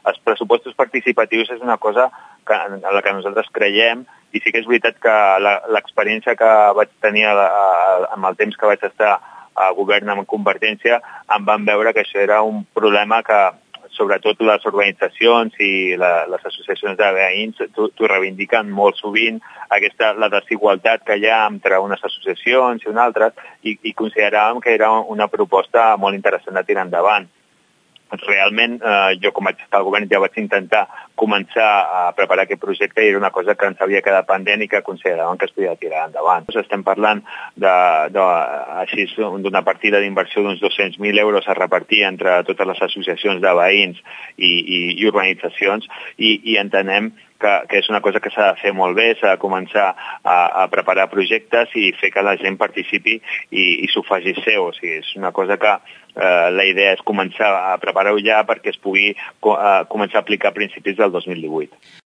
els pressupostos participatius és una cosa en la que nosaltres creiem, i sí que és veritat que l'experiència que vaig tenir amb el temps que vaig estar a govern amb Convergència, em van veure que això era un problema que sobretot les organitzacions i les associacions de veïns t'ho reivindiquen molt sovint, la desigualtat que hi ha entre unes associacions i unes altres, i consideràvem que era una proposta molt interessant de tirar endavant. Realment, jo com vaig estar al govern ja vaig intentar començar a preparar aquest projecte i era una cosa que ens havia quedat pendent i que consideràvem que es podia tirar endavant. Estem parlant d'una partida d'inversió d'uns 200.000 euros a repartir entre totes les associacions de veïns i organitzacions i entenem que és una cosa que s'ha de fer molt bé, s'ha de començar a preparar projectes i fer que la gent participi i s'ho faci seu. O sigui, és una cosa que la idea és començar a preparar-ho ja perquè es pugui començar a aplicar a principis del 2018.